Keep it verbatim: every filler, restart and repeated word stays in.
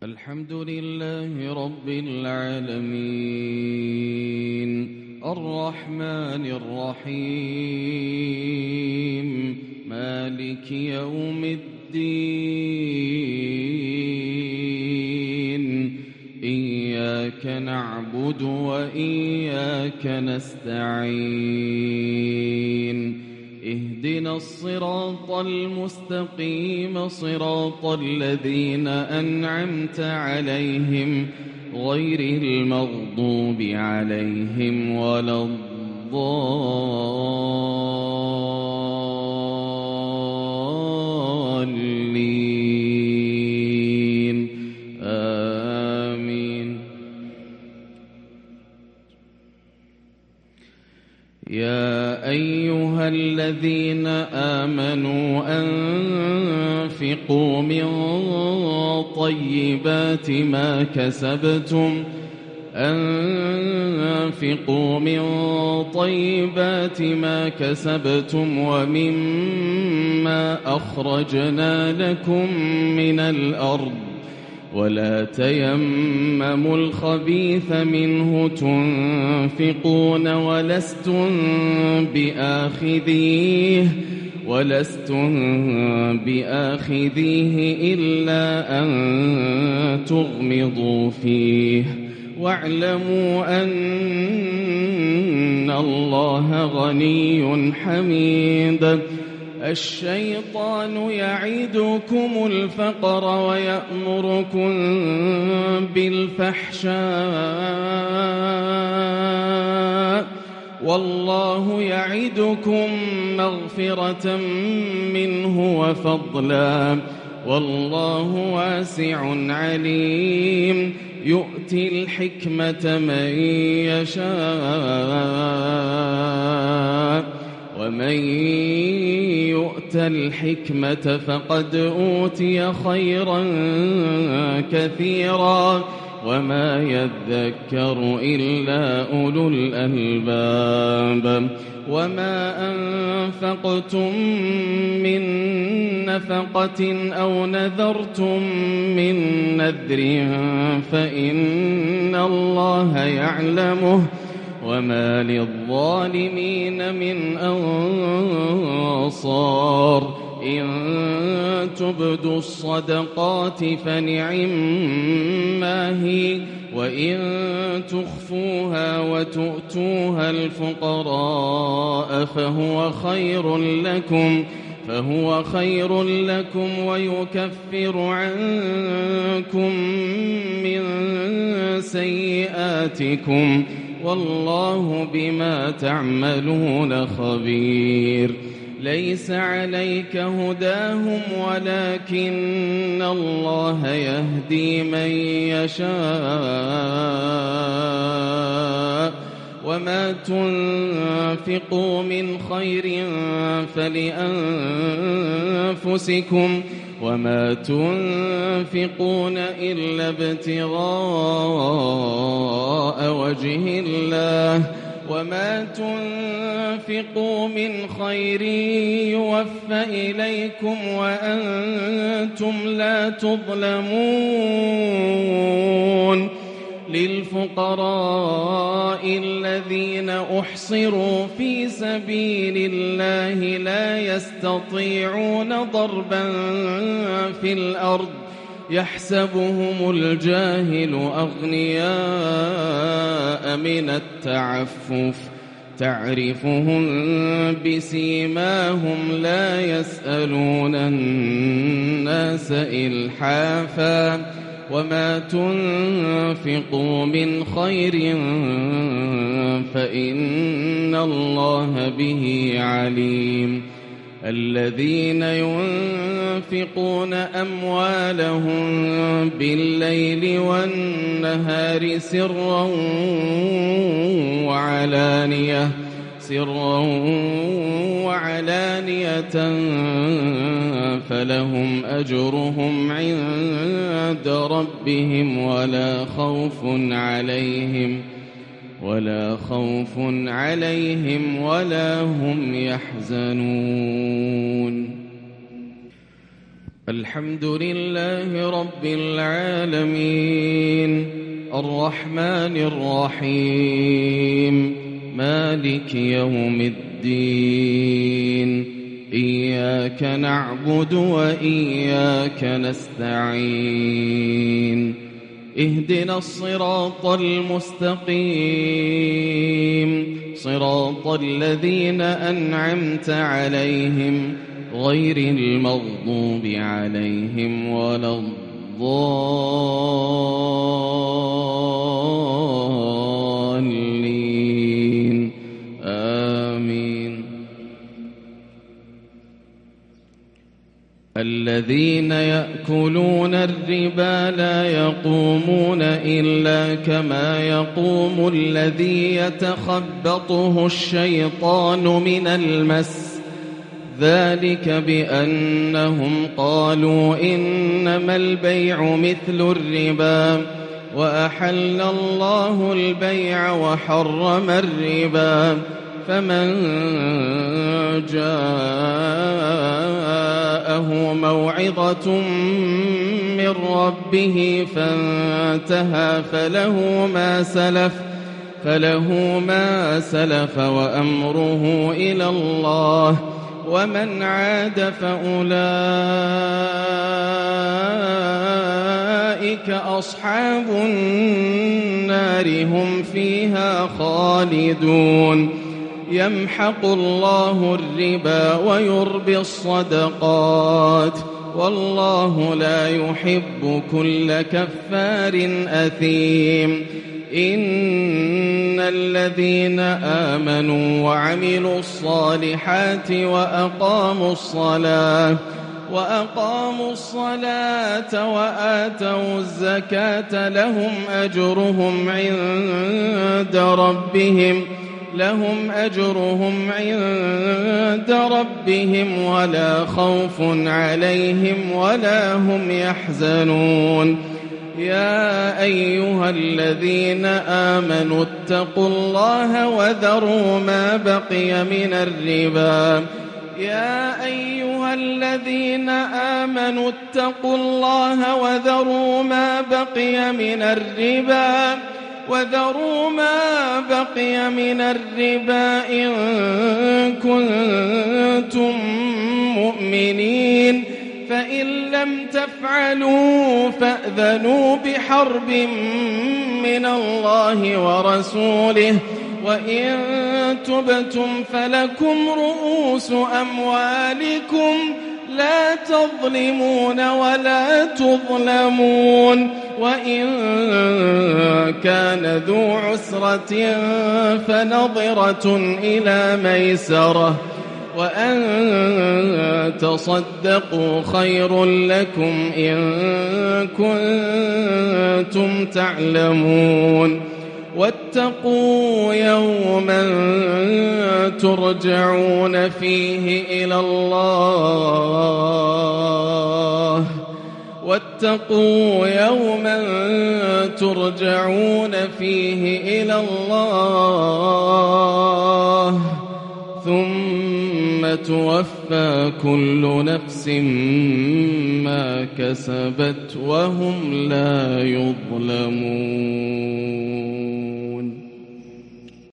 الحمد لله رب العالمين الرحمن الرحيم مالك يوم الدين إياك نعبد وإياك نستعين اهدنا الصراط المستقيم صراط الذين أنعمت عليهم غير المغضوب عليهم ولا الضالين آمين. يا أيها الذين آمنوا أنفقوا من طيبات ما كسبتم أنفقوا من طيبات ما كسبتم ومما أخرجنا لكم من الأرض ولا تيمموا الخبيث منه تنفقون ولستم بآخذيه ولستم بآخذيه إلا أن تغمضوا فيه واعلموا أن الله غني حميد. الشيطان يعدكم الفقر ويأمركم بالفحشاء والله يعدكم مغفرة منه وفضلا والله واسع عليم. يؤتي الحكمة من يشاء ومن يؤت الحكمة فقد أوتي خيرا كثيرا وما يذكر إلا أولو الألباب. وما أنفقتم من نفقة أو نذرتم من نذر فإن الله يعلمه وما للظالمين من أنصار. إن تبدوا الصدقات فنعما هي وإن تخفوها وتؤتوها الفقراء فهو خير لكم فهو خير لكم ويكفر عنكم من سيئاتكم والله بما تعملون خبير. ليس عليك هداهم ولكن الله يهدي من يشاء وما تنفقوا من خير فلأنفسكم وما تنفقون إلا ابتغاء وجه الله وما تنفقوا من خير يوفى إليكم وأنتم لا تظلمون. للفقراء الذين أحصروا في سبيل الله لا يستطيعون ضربا في الأرض يحسبهم الجاهل أغنياء من التعفف تعرفهم بسيماهم لا يسألون الناس إلحافا وما تنفقوا من خير فإن الله به عليم. الذين ينفقون أموالهم بالليل والنهار سرا وعلانية سرا وعلانية فلهم أجرهم عند ربهم ولا خوف عليهم ولا خوف عليهم ولا هم يحزنون. الحمد لله رب العالمين الرحمن الرحيم مالك يوم الدين إياك نعبد وإياك نستعين اهدنا الصراط المستقيم صراط الذين أنعمت عليهم غير المغضوب عليهم ولا الضالين آمين. الذين يأكلون الربا لا يقومون إلا كما يقوم الذي يتخبطه الشيطان من المس ذلك بأنهم قالوا إنما البيع مثل الربا وأحل الله البيع وحرم الربا فمن جاءه موعظة من ربه فانتهى فله ما سلف فله ما سلف وأمره إلى الله ومن عاد فأولئك أصحاب النار هم فيها خالدون. يمحق الله الربا ويربي الصدقات والله لا يحب كل كفار أثيم. إن الذين آمنوا وعملوا الصالحات وأقاموا الصلاة وأقاموا الصلاة وآتوا الزكاة لهم أجرهم عند ربهم لهم أجرهم عند ربهم ولا خوف عليهم ولا هم يحزنون. يا أيها الذين آمنوا اتقوا الله وذروا ما بقي من الربا يا أيها الذين آمنوا اتقوا الله وذروا ما بقي من الربا وذروا ما بقي من الربا إن كنتم مؤمنين فإن لم تفعلوا فأذنوا بحرب من الله ورسوله وإن تبتم فلكم رؤوس أموالكم لا تظلمون ولا تظلمون. وإن كان ذو عسرة فنظرة إلى ميسرة وأن تصدقوا خير لكم إن كنتم تعلمون. واتقوا يوما ترجعون فيه إلى الله واتقوا يوما ترجعون فيه إلى الله ثم توفى كل نفس ما كسبت وهم لا يظلمون.